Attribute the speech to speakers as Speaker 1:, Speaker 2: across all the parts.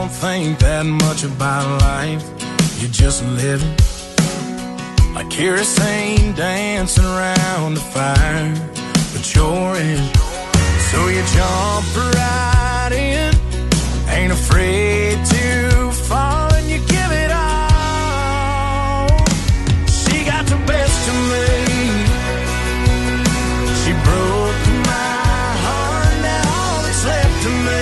Speaker 1: don't think that much about life. You're just living like kerosene dancing around the fire, but you're in. So you jump right in, ain't afraid to fall, and you give it all. She got the best of me. She broke my heart, now all that's left of me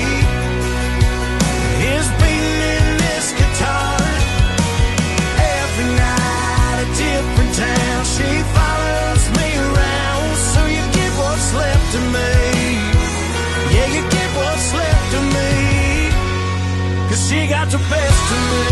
Speaker 1: is beating in this guitar. Every night a different town, she follows me around. So you get what's left of me. Yeah, you get what's left of me, 'cause she got the best of me.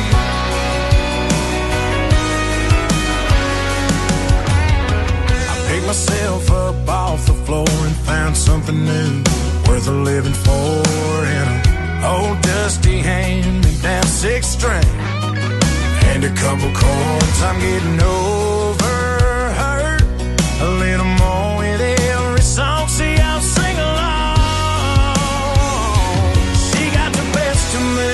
Speaker 1: I picked myself up off the floor and found something new, worth a living for. In an old dusty hand-me-down six-string and a couple chords. I'm getting over her a little more with every song. See, I'll sing along. She got the best of me.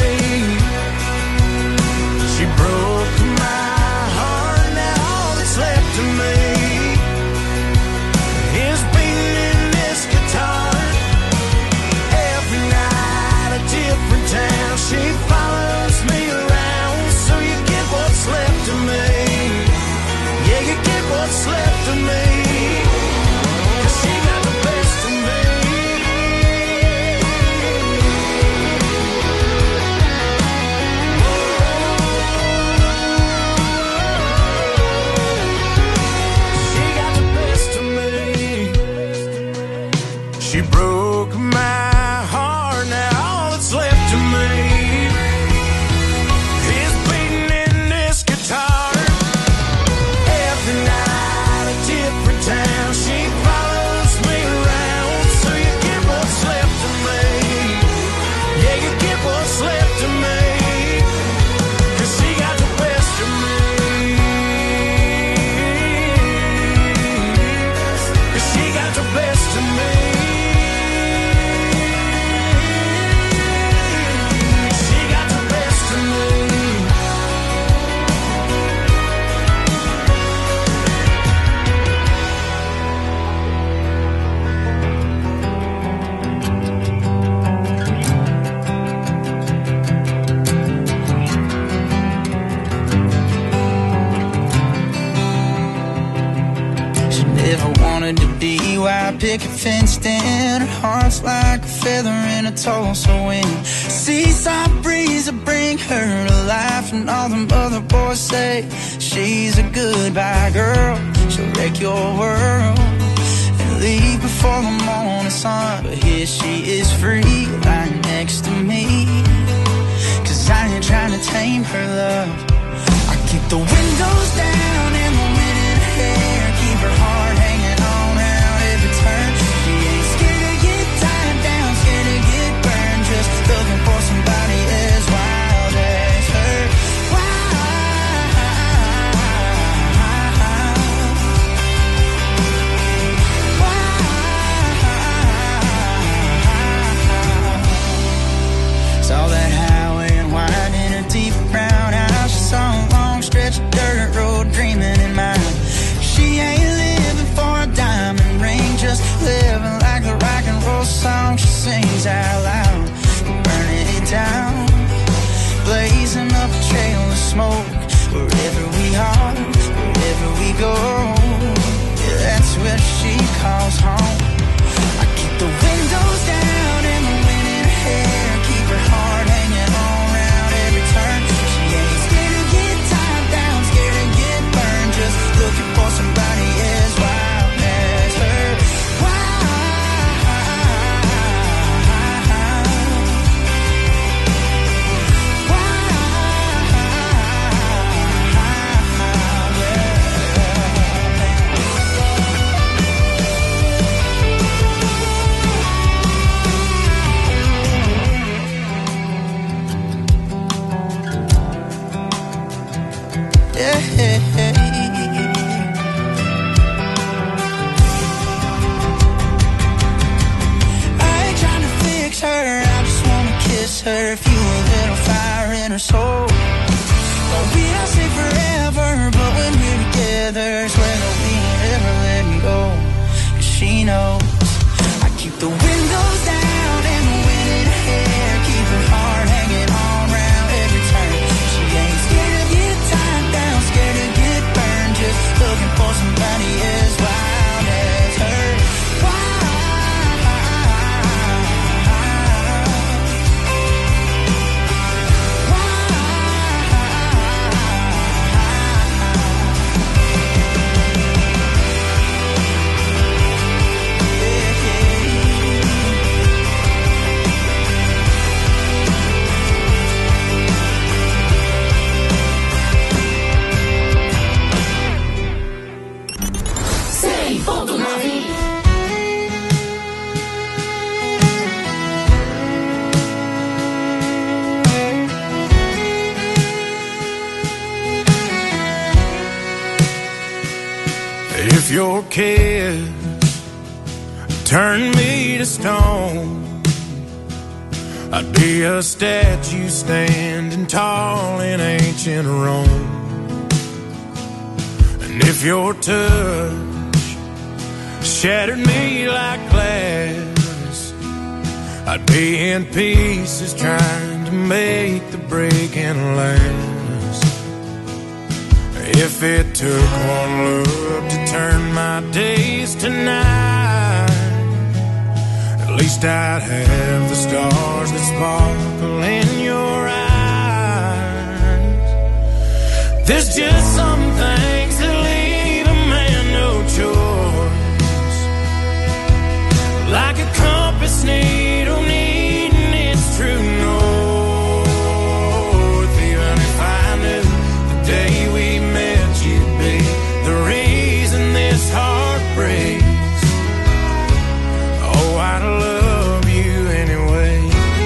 Speaker 1: She broke my heart, now all that's left of me is beating in this guitar. Every night a different town, she follows me around. So you get what's left of me. Yeah, you get what's left of me, 'cause she got the best of me. She got the best of me. She broke my heart, now all that's left of me is beating in this guitar. Every night a different town, she follows me around. So you get what's left of me. Yeah, you get what's left of me, 'cause she got the best of me. 'Cause she got the best of me. She got the best of me.
Speaker 2: She never wanted to be white picket fenced in. Her heart's like a feather in a Tulsa wind. Seaside breeze will bring her to life, and all them other boys say she's a goodbye girl. She'll wreck your world and leave before the morning sun. But here she is free, lying next to me, 'cause I ain't trying to tame her love. I keep the windows down and the wind in her hair, keep her heart hanging on out every turn. She ain't scared to get tied down, scared to get burned, just looking for somebody as wild as her. Saw that highway and wide in her deep brown eyes. She saw a long stretch of dirt road in her soul. Well, we don't say forever, but when we're together, swear that we ain't ever letting go. 'Cause she knows I keep the windows down and the wind in her hair, keep her heart hanging on round every turn. She ain't scared to get tied down, scared to get burned, just looking for somebody as wild as her.
Speaker 1: If your kiss turned me to stone, I'd be a statue standing tall in ancient Rome. And if your touch shattered me like glass, I'd be in pieces trying to make the breaking last. If it took one look to turn my days to night, at least I'd have the stars that sparkle in your eyes. There's just some things that leave a man no choice, like a compass needle needing its true north. Even if I knew the day we met you'd be the reason this heart breaks, oh, I'd love you anyway.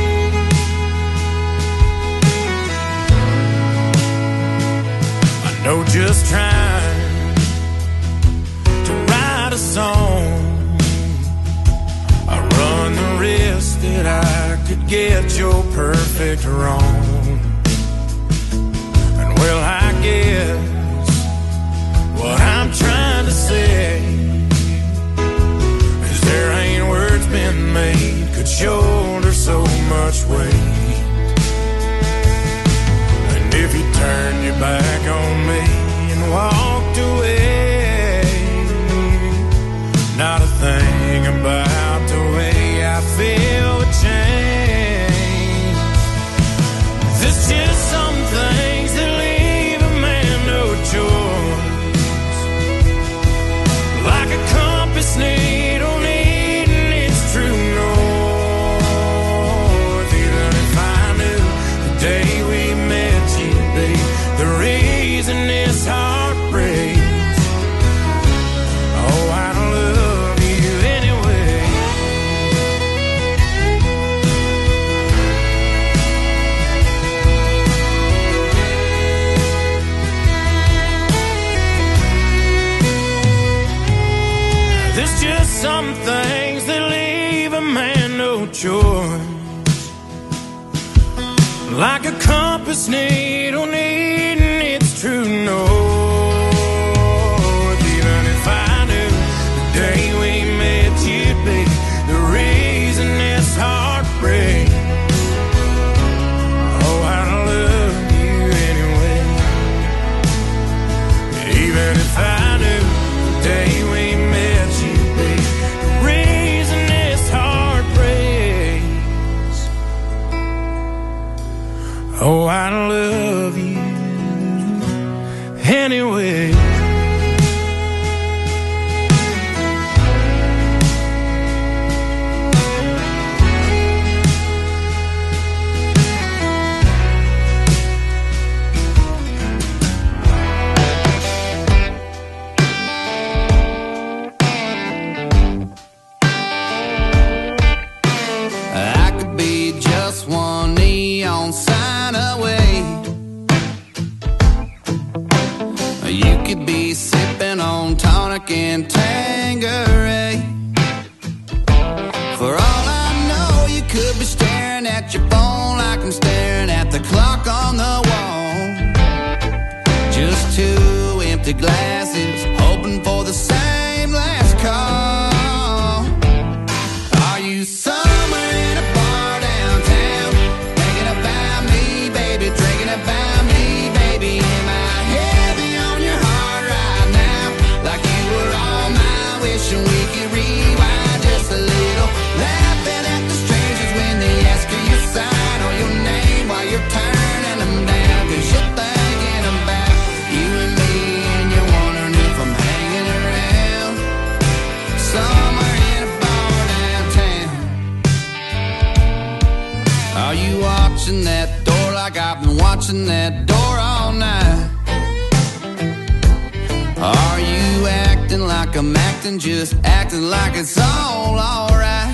Speaker 1: I know just trying to write a song, I run the risk that I could get your perfect wrong. And well, I guess what I'm trying to say is there ain't words been made could shoulder so much weight. And if you turned your back on me and walked away, not a thing about the way I feel would change. There's just some things that leave a man no choice, like a compass needle needing its true north. Even if I knew the day we met you'd be the reason this heart breaks, oh, I'd love you anyway. There's just some things that leave a man no choice, like a compass needle needing its true north. Even if I knew the day we met you'd be the reason this heart breaks, oh, I'd love you anyway. Even if I knew the day we met you'd be the reason this heart breaks, oh, I'd love you anyway.
Speaker 2: I could be just one neon sign away. You could be sipping on tonic and Tanqueray. For all I know, you could be staring at your phone like I'm staring at the clock on empty glasses, hoping for the same last call. Are you somewhere in a bar downtown, thinking about me, baby, drinking about me, baby? Am I heavy on your heart right now, like you were all mine, wishing we could rewind just a little, laughing at the strangers when they ask you your sign or your name while you're turning them down, 'cause you're thinking about you and me, and you're wondering if I'm hanging around somewhere in a bar downtown. Are you watching that door like I've been watching that door all night? Are you acting like I'm acting, just acting like it's all alright?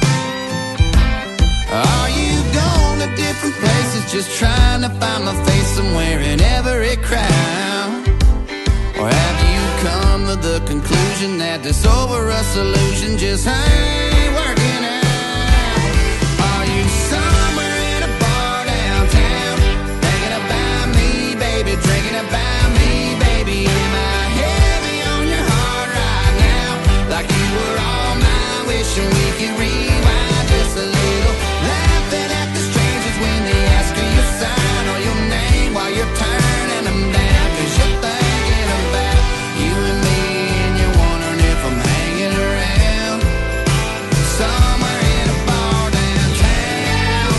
Speaker 2: Are you going to different places, just trying to find my face somewhere in every crowd? Or have you come to the conclusion that this over us illusion just ain't working out? Are you somewhere in a bar downtown, thinking about me, baby, drinking about me, baby? Am I heavy on your heart right now, like you were all mine, wishing we could rewind just a little, laughing at the strangers when they ask you your sign or your name while you're turning them down, 'cause you're thinking about you and me, and you're wondering if I'm hanging around somewhere in a bar downtown.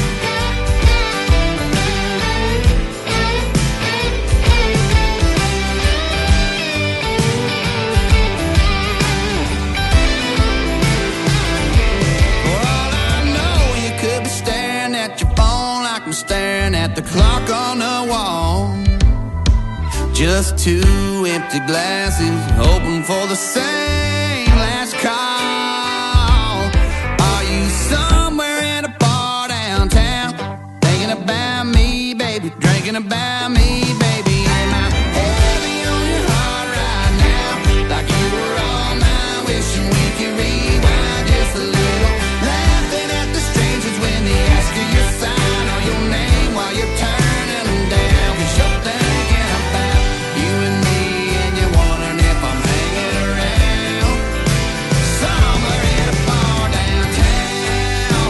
Speaker 2: For all I know, you could be staring at your phone like I'm staring at the clock on the wall. Just two empty glasses, hoping for the same last call. Are you somewhere in a bar downtown, thinking about me, baby, drinking about me, baby? Am I heavy on your heart right now, like you were all mine, wishing we could rewind just a little, laughing at the strangers when they ask you your sign or your name while you're turning them down, 'cause you're thinking about you and me, and you're wondering if I'm hanging around somewhere in a bar downtown.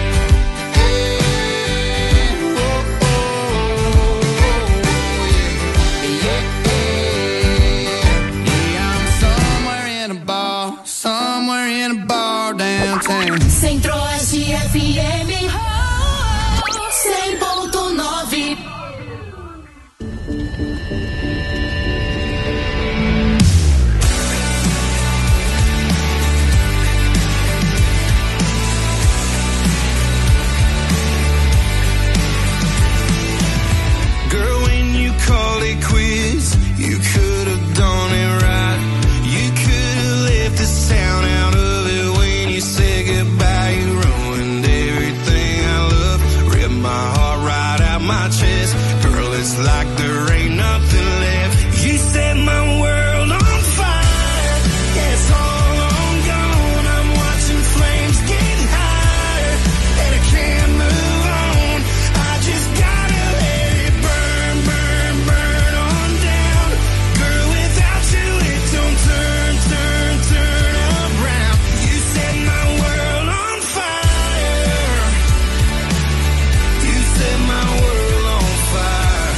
Speaker 2: Yeah, oh, oh, yeah, yeah, I'm somewhere in a bar downtown.
Speaker 3: Centro-Oeste FM 100.9.
Speaker 1: Girl, when you call it quits, you could have done it right. You could have left this town out of it when you said goodbye. You ruined everything I love, ripped my heart right out my chest. Girl, it's like there ain't nothing left. You set my world on fire. Yeah, it's all on gone. I'm watching flames get higher, and I can't move on. I just gotta let it burn, burn, burn on down. Girl, without you it don't turn, turn, turn around. You set my world on fire. You set my world on fire.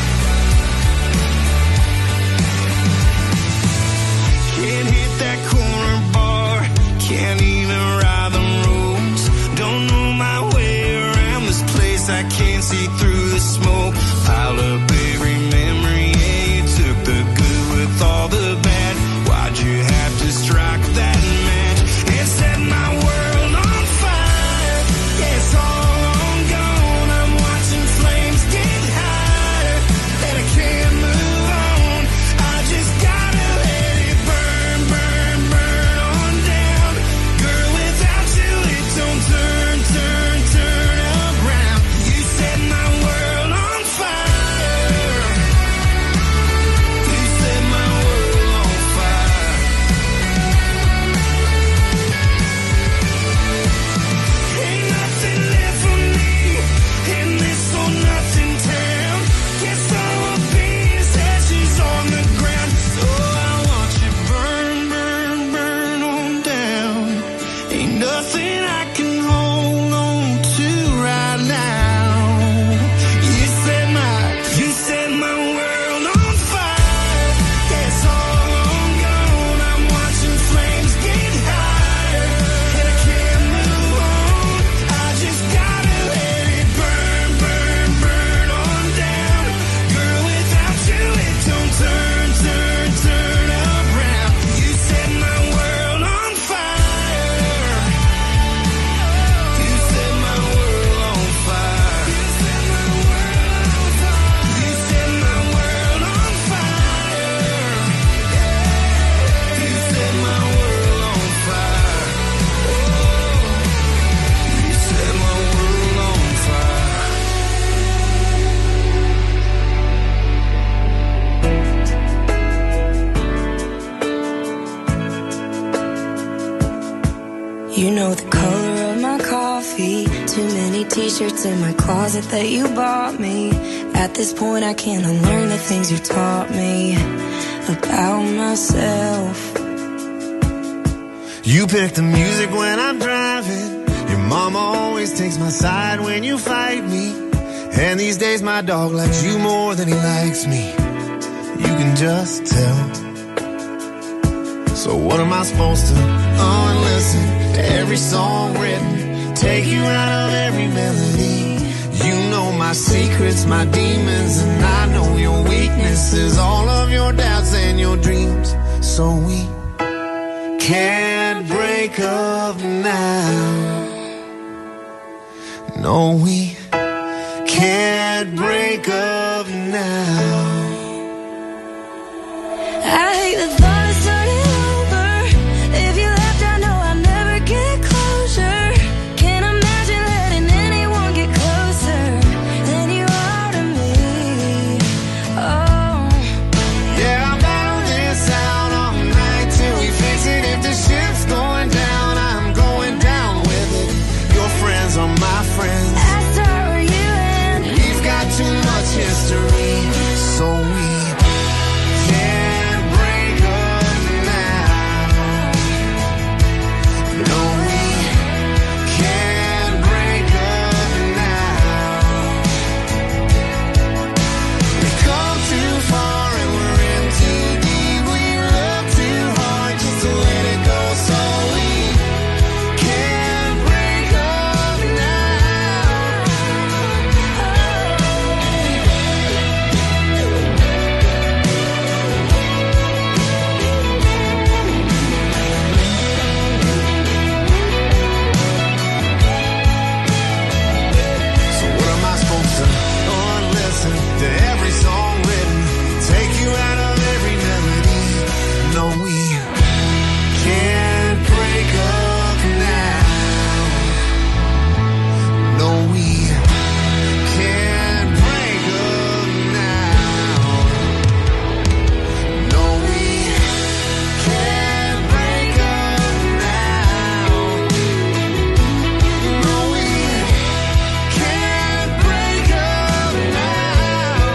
Speaker 1: Can't hit that corner bar, can't even ride the roads. Don't know my way around this place, I can't see through the smoke. Pile up every memory, yeah, you took the good with all the bad. Why'd you have to strike that match and set my world on fire? Yeah, it's all on gone. I'm watching flames get higher, and I can't move on. I just gotta let it burn, burn, burn on down. Girl, without you it don't turn, turn, turn around. You set my world on fire.
Speaker 4: t-shirts in my closet that you bought me. At this point I can't unlearn the things you taught me about myself.
Speaker 5: You pick the music when I'm driving. Your mama always takes my side when you fight me. And these days my dog likes you more than he likes me. You can just tell. So what am I supposed to unlisten to every song written, take you out of every melody? You know my secrets, my demons, and I know your weaknesses, all of your doubts and your dreams. So we can't break up now. No, we can't break up now.
Speaker 4: I hate the thought of starting over. If you left, I know I'll never get closure. Can't imagine letting anyone get closer than you are to me. Oh,
Speaker 5: yeah, I'll battle this out all night till we fix it. If the ship's going down, I'm going down with it. Your friends are my friends.
Speaker 4: I start where you end.
Speaker 5: We've got too much history, so we can't break up now. No, we can't break up now. We've come too far and we're in too deep. We love too hard just to let it go, so we can't break up now. So what am I supposed to unlisten to every song written, take you out of every melody? No, we can't break up now. No, we can't break up now. No, we can't break up now. No, we can't break up now.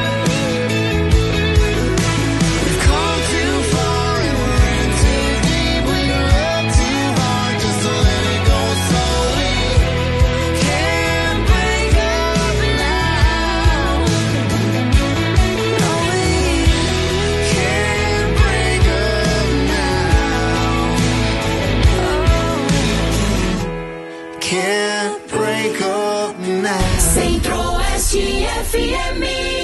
Speaker 5: We've come too far and we're in too deep. We love too hard just to let it go, so we can't break up now. No, we can't break up now. Can't break up now.
Speaker 3: Centro-Oeste FM.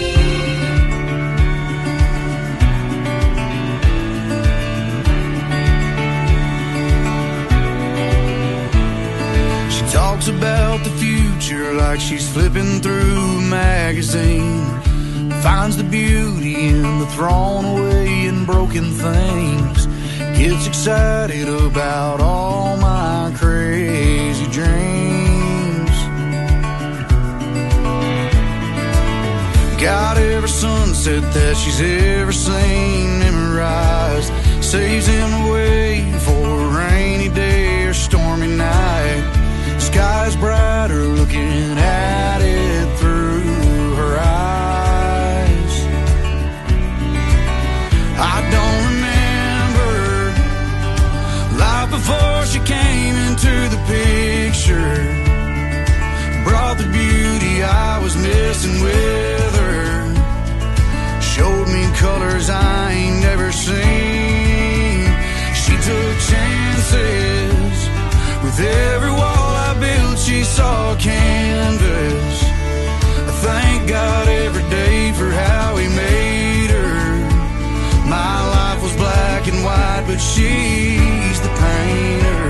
Speaker 2: She talks about the future like she's flipping through a magazine. Finds the beauty in the thrown away and broken things. Gets excited about all my crazy dreams. Got every sunset that she's ever seen memorized. Saves him away for a rainy day or stormy night. Sky's brighter looking at it through her eyes. I don't remember life before she came into the picture. Brought the beauty I was missing with her. Showed me colors I ain't never seen. She took chances. With every wall I built, she saw a canvas. I thank God every day for how he made her. My life was black and white, but she's the painter.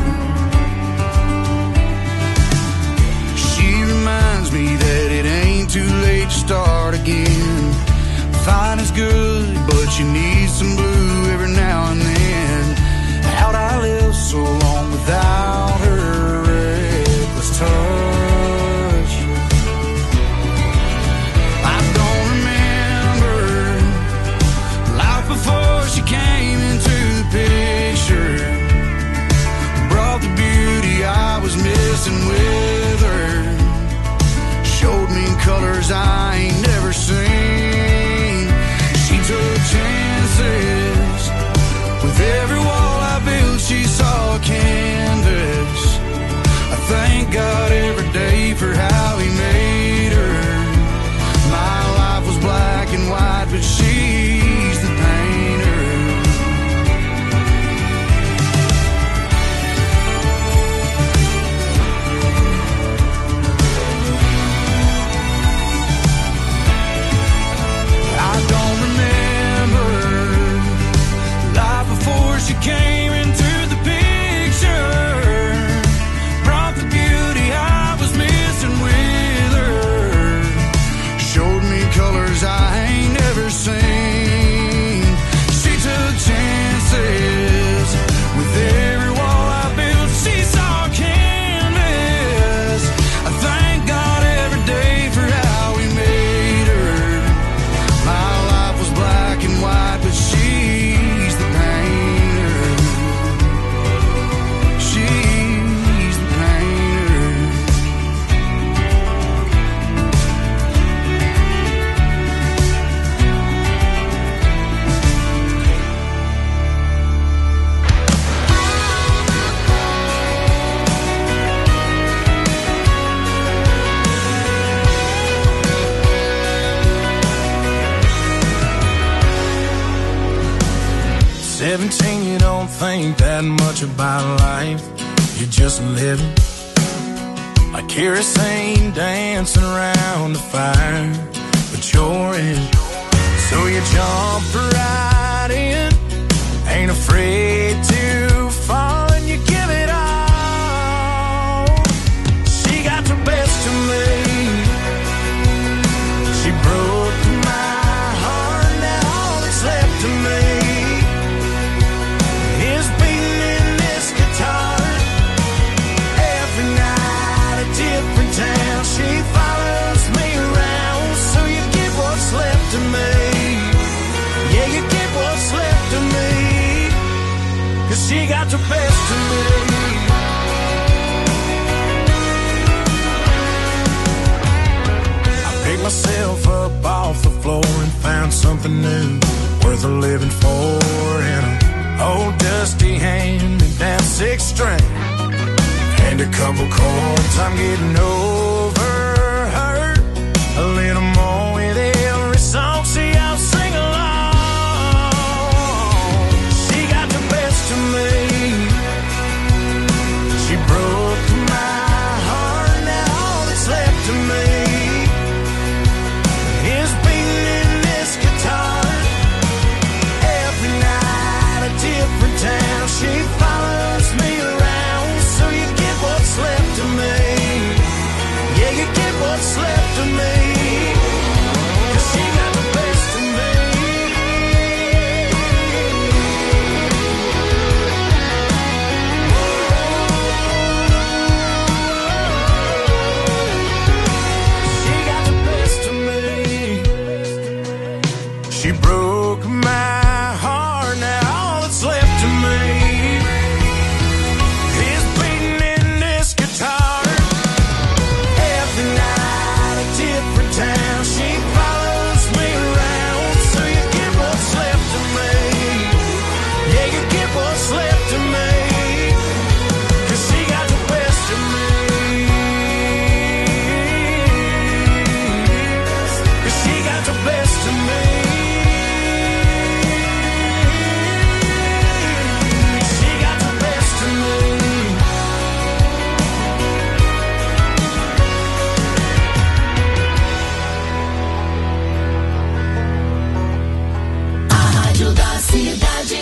Speaker 2: She reminds me that it ain't too late to start again. Fine is good, but you need some blue every now and then. How'd I live so long without her reckless touch? I don't remember life before she came into the picture. Brought the beauty I was missing with her.
Speaker 1: God every day for how he made her. My life was black and white, but she's the painter. I don't remember life before she came into the picture. Brought the beauty I was missing with her. Showed me colors I ain't never seen. She took chances with every wall I built. She saw canvas. I thank God every day for how he made her. My life was black and white, but she's the painter. She's the painter. 17, you don't think that much about life. You're just living like kerosene dancing around the fire. But you're in, so you jump right in. Ain't afraid to fall and you give it all. She got the best of me. She broke my heart, now all that's left of me is beating in this guitar. Every night a different town. She follows me around, so you get what's left of me. Yeah, you get what's left of me, 'cause she got the best of me. I picked myself up off the floor and found something new, worth a living for. And an old dusty hand-me-down 6-string and a couple chords. I'm getting over her a little more with every song. See, I'll sing along. She got the best of me. She broke my heart, now all that's left of me is beating in this guitar. Every night a different town. She follows me around, so you get what's left of me. Yeah, you get what's left of me, 'cause she got the best of me. She got the best of me. She broke my heart, now all that's left of me is beating in this guitar. Every night a different town. She follows me around, so you get what's left of me. Yeah, you get what's left of me, 'cause she got the best of me. 'Cause she got the best of me. She got the best of me.
Speaker 3: A Rádio da Cidade.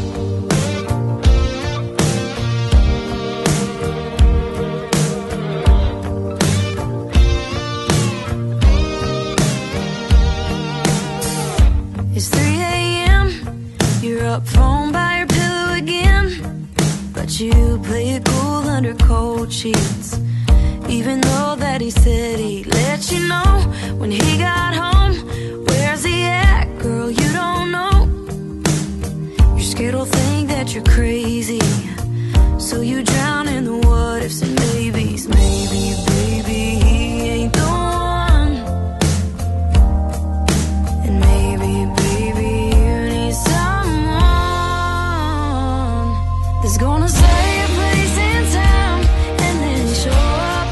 Speaker 4: It's 3 a.m. You're up thrown by your pillow again, but you play it cool under cold sheets. Even though that he said he'd let you know when he got home. Where's he at, girl? You don't know. You're scared he'll think that you're crazy, so you drown in the what ifs and maybes. Maybe, baby, he ain't the one. And maybe, baby, you need someone that's gonna say a place in town and then show up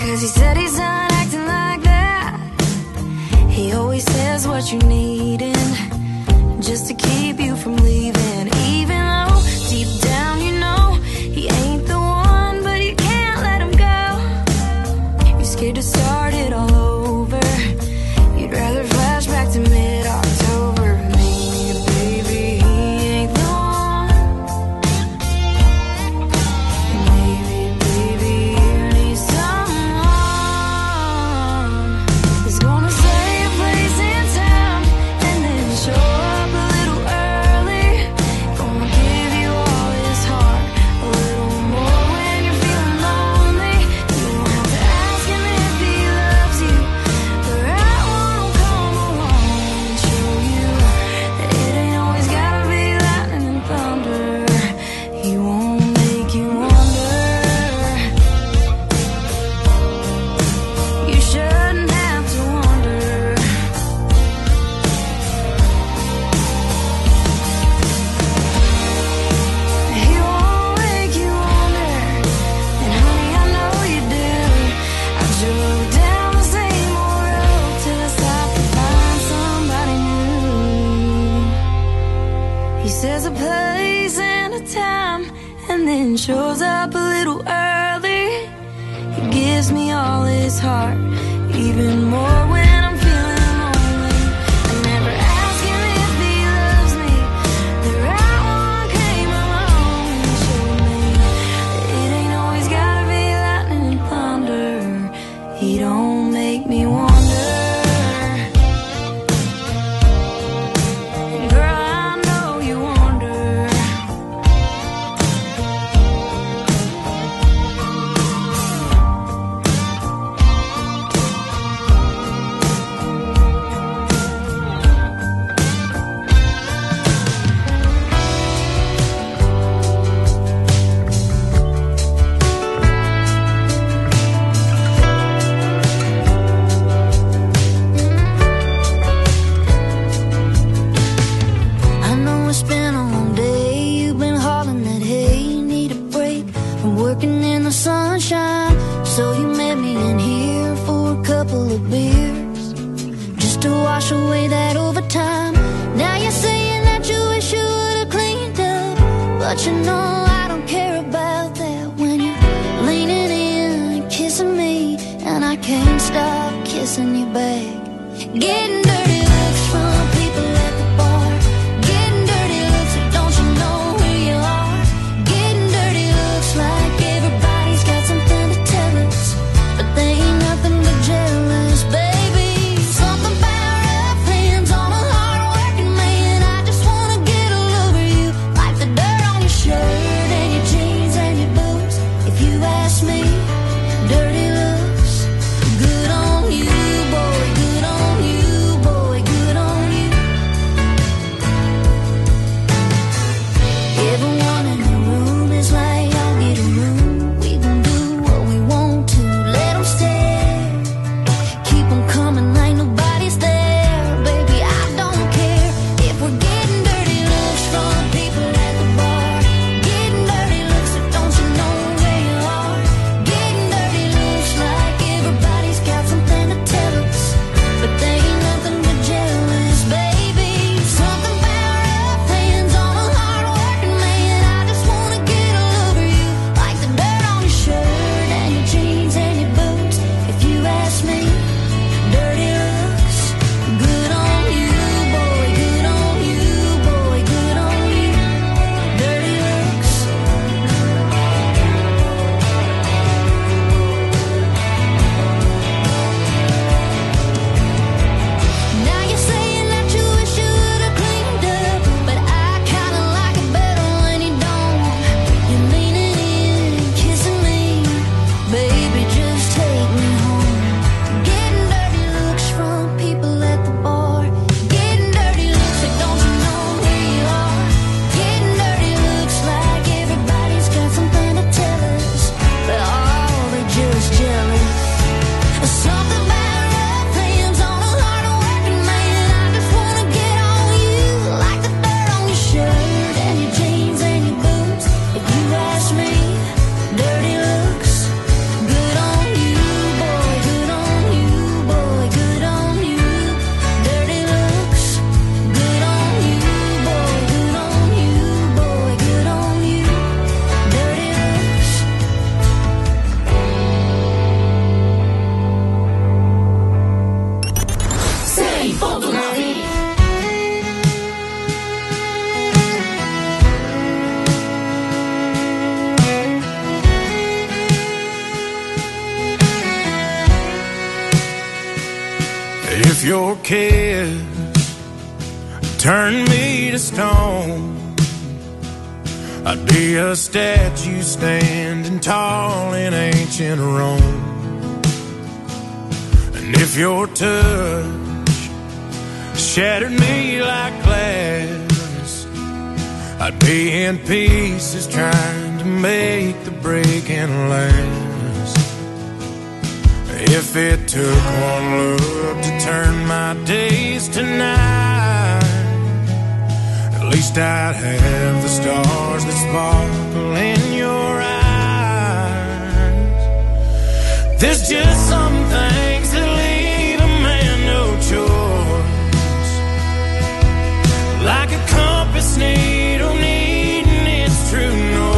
Speaker 4: 'cause he said he's not acting like that. He always says what you need just to keep you from leaving. Even though deep down you know he ain't the one, but you can't let him go. You're scared to start it all over. You'd rather flash back to mid-October. Maybe, baby, he ain't the one. Maybe, baby, you need someone who's gonna say a place in town and then show up a little early. Gonna give you all his heart, a little more when you're feeling lonely. You don't have to ask him if he loves you. The right one will come along and show you that it ain't always gotta be lightning and thunder. He won't make you wonder. You shouldn't have to wonder. He won't make you wonder. And honey, I know you do. I drove down the same old road till I stopped to find somebody new. He says a place and a time and then shows up a little early. He gives me all his heart, even more when I'm feeling lonely. I never ask him if he loves me. The right one came along and showed me that it ain't always gotta be lightning and thunder. He don't make me wonder. And girl, I know you wonder. I know it's been a long day. You've been hauling that hay. Need a break from working in the sunshine. So you met me in here for a couple of beers, just to wash away that overtime. Now you're saying that you wish you would've cleaned up, but you know I don't care about that. When you're leaning in and kissing me, and I can't stop kissing you back. Getting dirty looks from people at the bar. Getting dirty looks like don't you know who you are. Getting dirty looks like everybody's got something to tell us, but they ain't nothing but jealous, baby. Something about rough hands on a hard-working man. I just wanna get all over you, like the dirt on your shirt and your jeans and your boots. If you ask me, dirty looks good on you, boy. Good on you, boy.
Speaker 1: If your kiss turned me to stone, I'd be a statue standing tall in ancient Rome. And if your touch shattered me like glass, I'd be in pieces trying to make the breaking last. If it took one look to turn my days to night, at least I'd have the stars that sparkle in your eyes. There's just some things that leave a man no choice, like a compass needle needing its true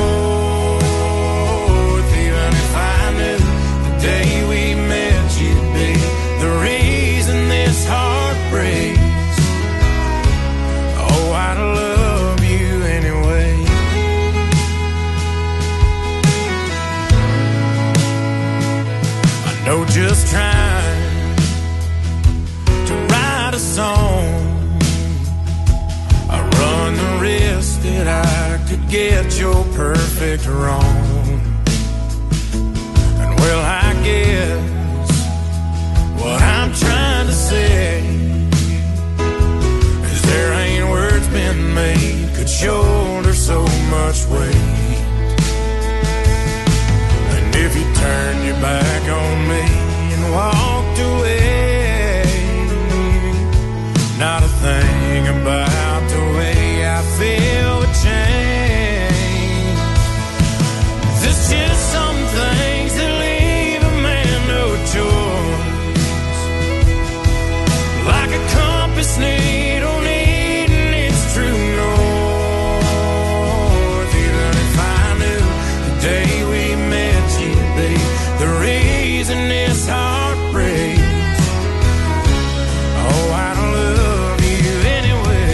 Speaker 1: north. Even if I knew the day we met you'd be the reason this heart breaks, oh, I'd love you anyway. I know just trying to write a song, I run the risk that I could get your perfect wrong. And well, I guess what I'm trying to say is there ain't words been made could shoulder so much weight. And if you turned your back on me and walked away, not a thing about the way I feel would change. There's just some things that leave a man no choice, like a compass needle needing its true north. Even if I knew the day we met you'd be the reason this heart breaks, oh, I'd love you anyway.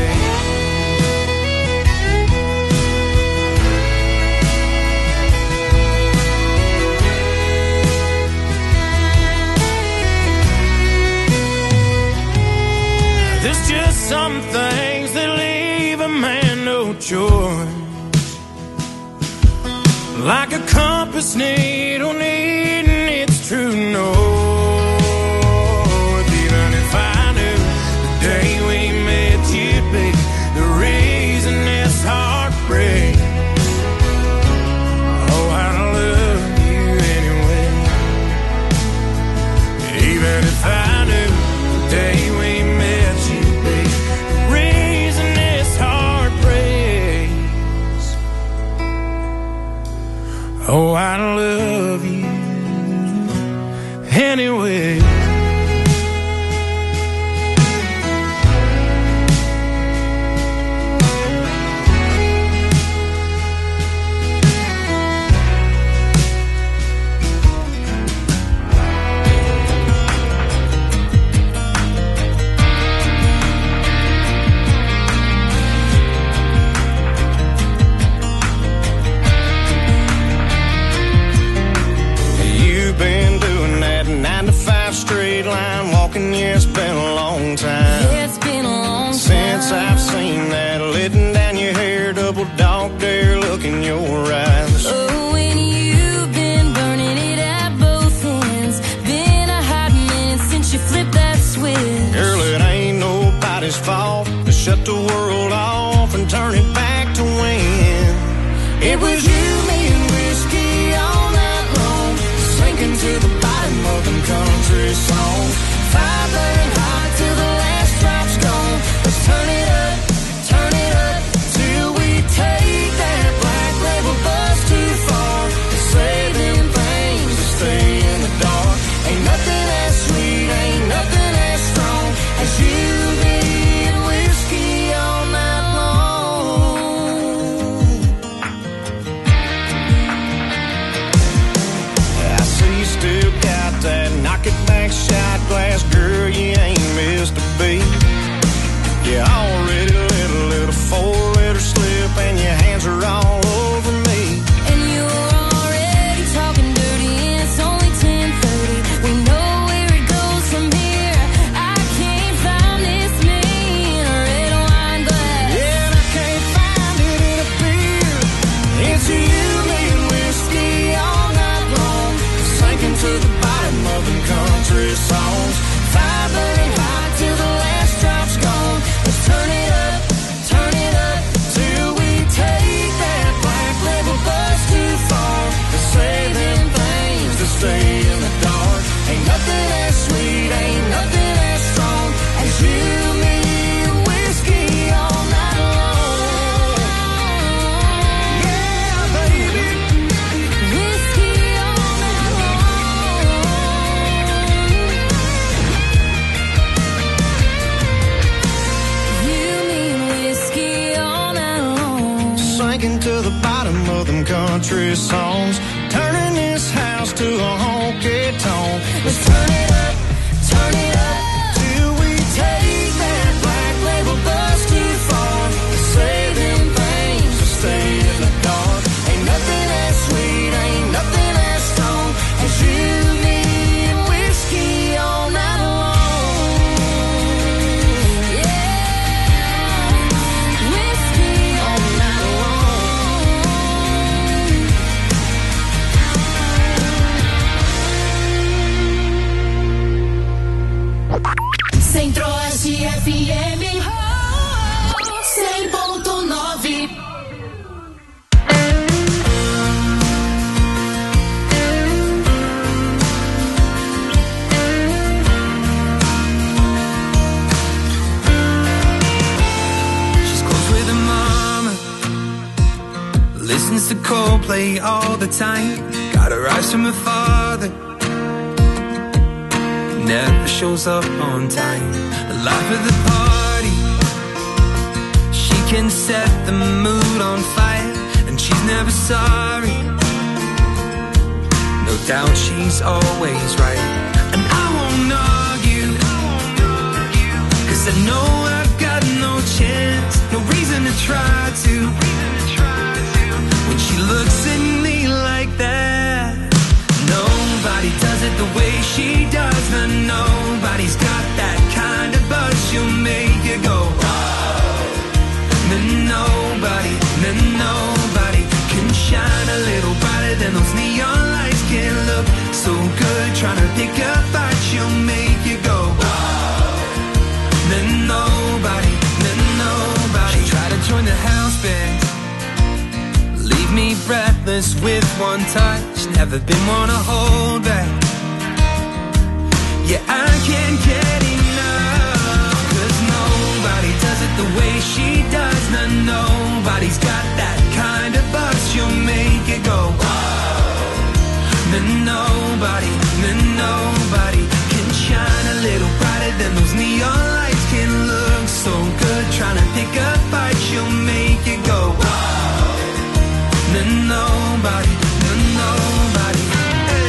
Speaker 1: There's just some things that leave a man no choice, like a compass needle needing its true north. Even if I knew the day we met you'd be the reason this heart breaks, oh, I'd love you anyway. Even if I knew the day we met you'd be the reason this heart breaks, oh, I'd love you anyway.
Speaker 6: You've been doing that 9 to 5 straight line walking, yeah, it's been a long time.
Speaker 4: It's been a long time
Speaker 6: Since I've seen that letting down your hair, double dog dare look in your eyes.
Speaker 4: Oh, and you've been burning it at both ends. Been a hot minute since you flipped that switch.
Speaker 6: Girl, it ain't nobody's fault to shut the world off and turn it back to when it was you, me, and whiskey all night long, sinking to the bottom of them country songs. Fire burning hot till the last drop's gone. Let's turn it up till we take that black label bus too far. Say them things to stay in the dark. Ain't nothing as sweet, ain't nothing as strong as you, me, and whiskey all night long. I see you still got that knock it back shot country songs, turning this house to a honky tonk. Let's turn it up till we take that black label bus too far. Saving things to stay in the dark. Ain't nothing as sweet, ain't nothing as strong as you need whiskey all night long.
Speaker 4: Yeah, whiskey all night long.
Speaker 3: Centro-Oeste FM 100.9.
Speaker 2: She's close with her mama, listens to Coldplay all the time. Got her eyes from her father, never shows up on time. The life of the party, she can set the mood on fire, and she's never sorry. No doubt she's always right, and I won't argue, 'cause I know I've got no chance, no reason to try to. When she looks at me like that, nobody does it the way she does, and nobody's got that kind of buzz. She'll make you go, whoa. Then nobody can shine a little brighter than those neon lights. Can look so good trying to pick a fight. She'll make you go, whoa. Then nobody She tried to join the house band, leave me breathless with one touch. Never been one to hold back. Yeah, I can't get enough, 'cause nobody does it the way she does. No, nobody's got that kind of buzz. She'll make it go, whoa. Then nobody can shine a little brighter than those neon lights. Can look so good trying to pick a fight. She'll make it go, whoa. Then nobody hey.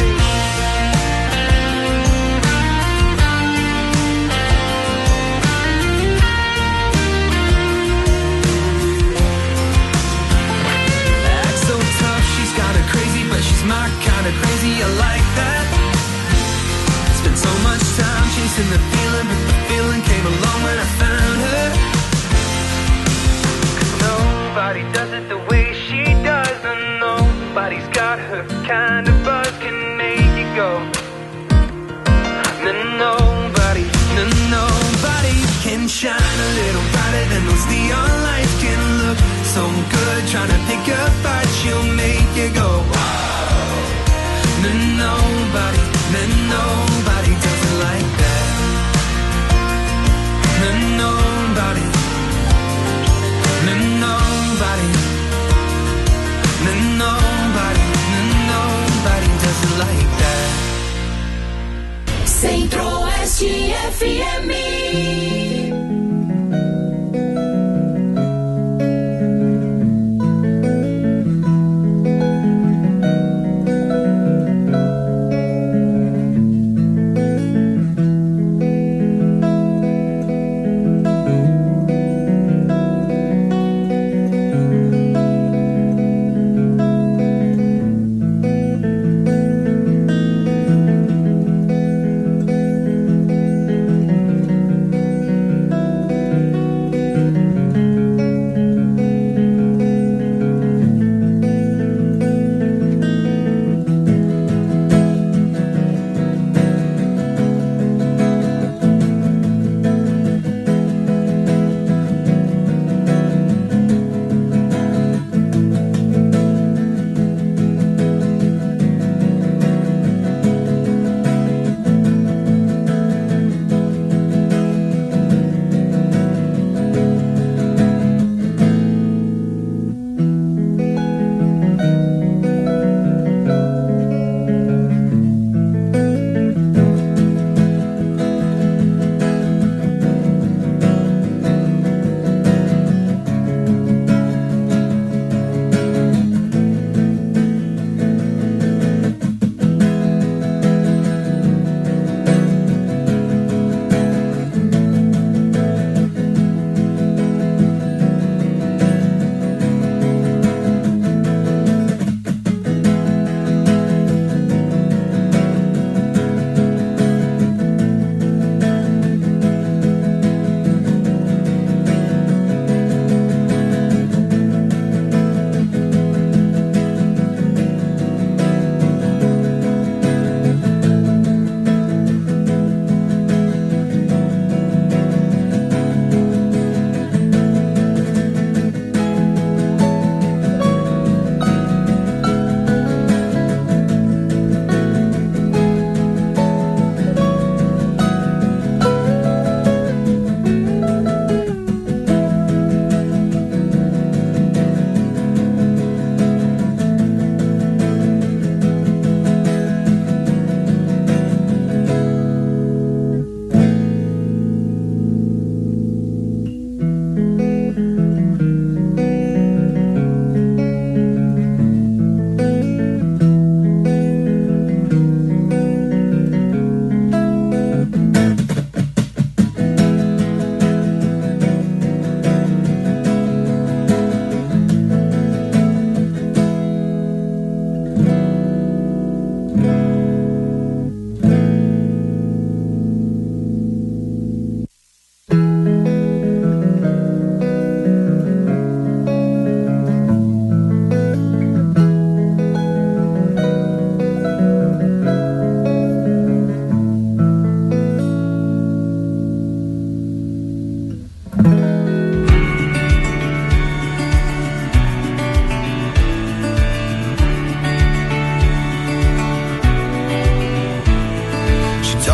Speaker 2: Act so tough, she's kinda crazy, but she's my kind of crazy. I like that. Spent so much time chasing the feeling, but the feeling came along when I found her. Nobody does it the way she does, and nobody's got her kind of buzz. Can make you go. Then nobody can shine a little brighter than those neon lights. Can look so good trying to pick a fight. She'll make you go, whoa. Then nobody does it like that. Then nobody does it like that.
Speaker 3: Centro-Oeste FM.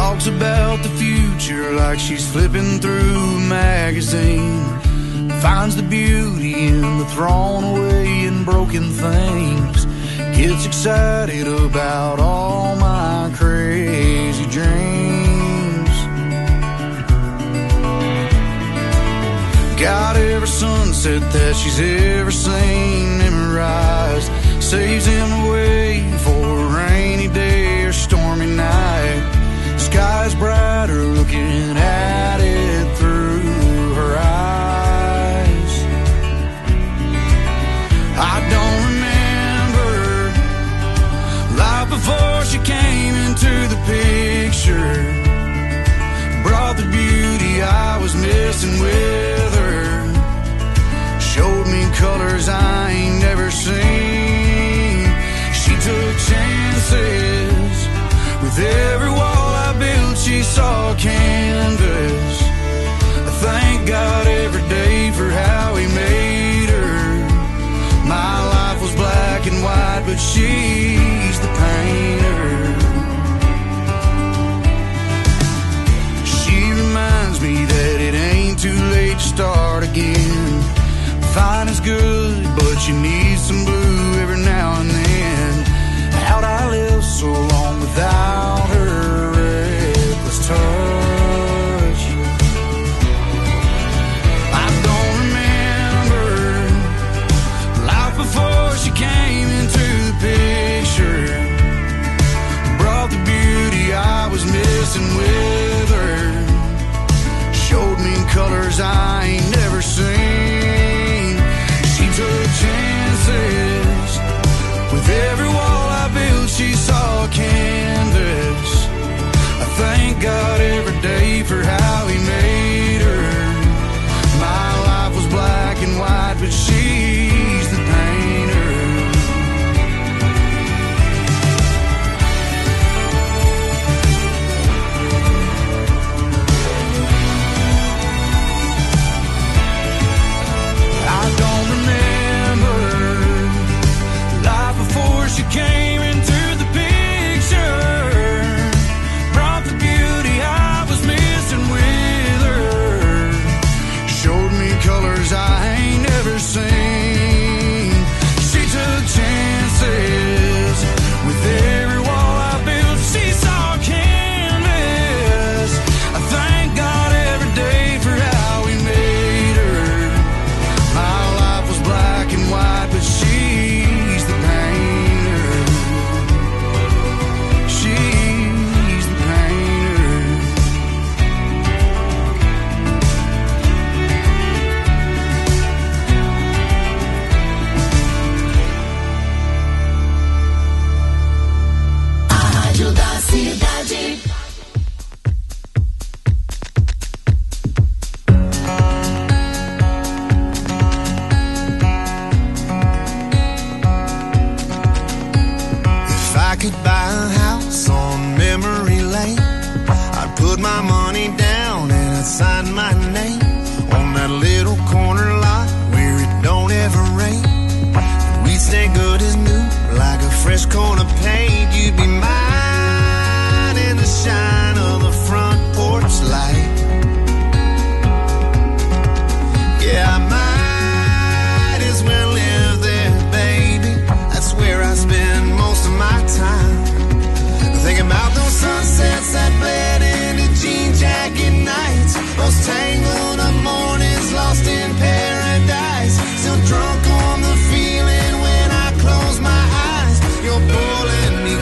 Speaker 1: Talks about the future like she's flipping through a magazine. Finds the beauty in the thrown away and broken things. Gets excited about all my crazy dreams. Got every sunset that she's ever seen memorized. Saves him away for a rainy day or stormy night. Sky's brighter looking at it through her eyes. I don't remember life before she came into the picture. Brought the beauty I was missing with her. Showed me colors I ain't never seen. She took chances with every wall I built. She saw canvas. I thank God every day for how he made her. My life was black and white, but she's the painter. She reminds me that it ain't too late to start again. Fine is good, but you need some blue every now and then. How'd I live so long without her reckless touch? I don't remember life before she came into the picture. Brought the beauty I was missing with her. Showed me colors I ain't never seen. She took chances with every wall I built. She saw canvas. I thank God every day for how he made her. My life was black and white, but she's the painter. I don't remember life before she came into the picture. Brought the beauty I was missing with her. Showed me colors I ain't never seen. She took chances with every wall I built. She saw canvas. I thank God every day for how he made her. My life was black and white, but she's the painter. She's the painter.
Speaker 3: A Rádio da Cidade.
Speaker 5: If I could buy a house on memory lane, I'd put my money down and I'd sign my name on that little corner lot where it don't ever rain. And we'd stay good as new, like a fresh coat of paint. You'd be mine in the shine of the front porch light. Yeah, I might as well live there, baby. That's where I spend most of my time. Thinking about those sunsets that bled into jean jacket nights. Those tangled up mornings lost in paradise. Still drunk on the feeling when I close my eyes. You're pulling me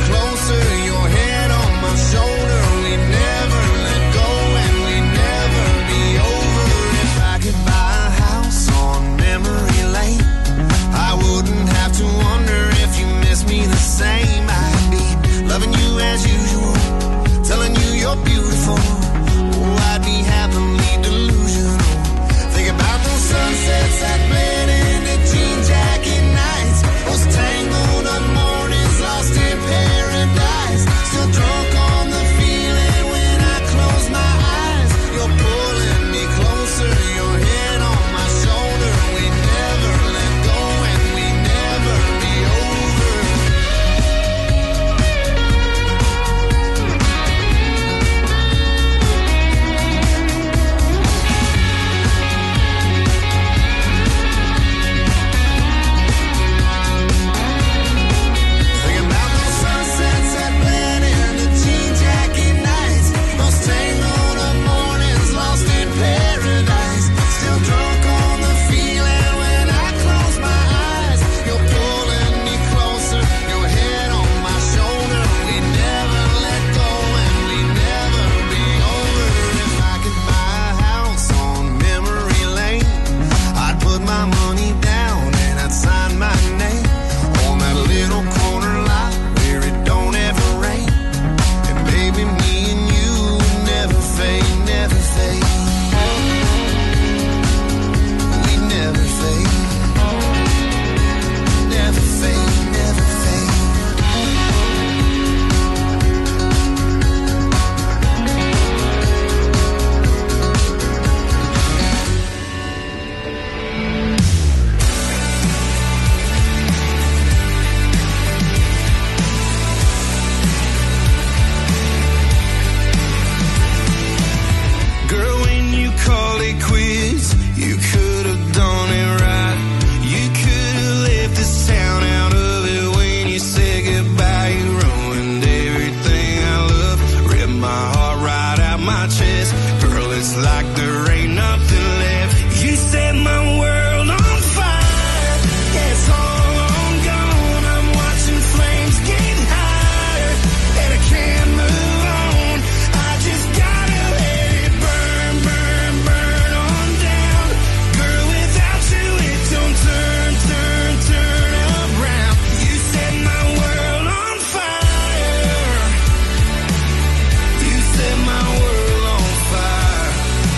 Speaker 1: out my chest. Girl, it's like there ain't nothing left. You set my world on fire. Yeah, it's all on gone. I'm watching flames get higher, and I can't move on. I just gotta let it burn, burn, burn on down. Girl, without you it don't turn, turn, turn around. You set my world on fire. You set my world on fire.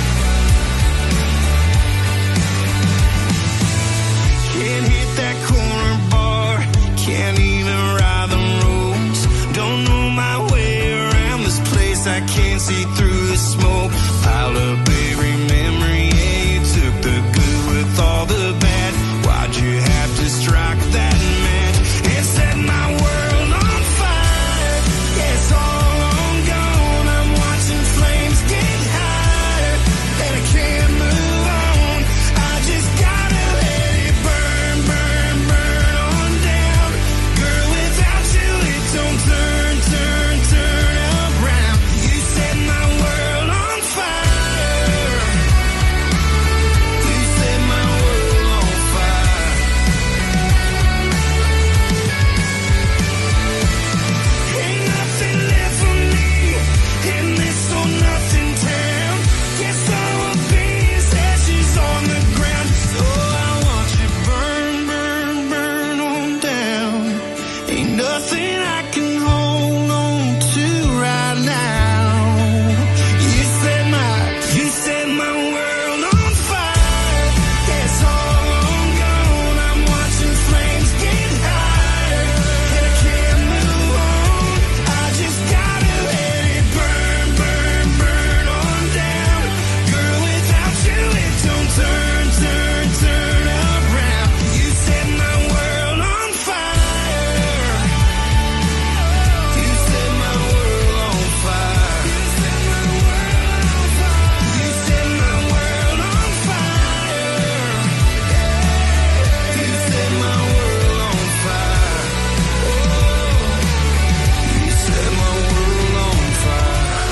Speaker 1: Can't hit that corner bar, can't even ride the roads. Don't know my way around this place, I can't see through the smoke. Pile up every memory, yeah, you took the good with all the bad. Why'd you have to strike that match and set my world on fire? Yeah, it's all on gone. I'm watching flames get higher, and I can't move on. I just gotta let it burn, burn, burn on down. Girl, without you it don't turn, turn, turn around. You set my world on fire. You set my world on fire. Ain't nothing left for me in this or nothing town. Guess I will be as ashes on the ground. So I watch it burn, burn, burn on down. Ain't nothing I can hold on to right now. You set my world on fire. Yeah, it's all on gone. I'm watching flames get higher, and I can't move on. I just gotta let it burn, burn, burn on down. Girl, without you it don't turn, turn, turn around. You set my world on fire. You set my world on fire. You set my world on fire. You set my world on fire. You set my world on fire. You set my world on fire.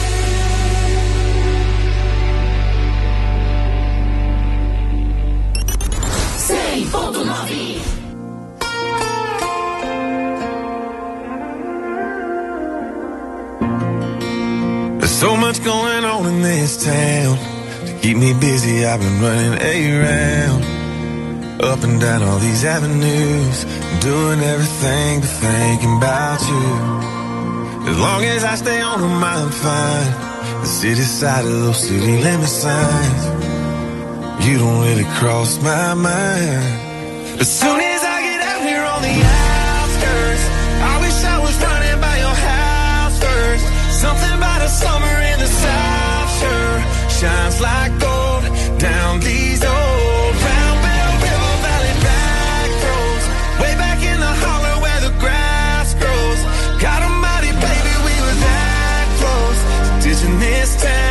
Speaker 5: There's so much going on in this town. To keep me busy, I've been running around, up and down all these avenues, doing everything but thinking about you. As long as I stay on them, I'm fine. The city side of those city limit signs, you don't really cross my mind. As soon as I get out here on the outskirts, I wish I was running by your house first. Something about a summer in the South sure shines like gold down these old Round Bell River Valley back roads, way back in the holler where the grass grows. God almighty, baby, we were that close to ditching this town.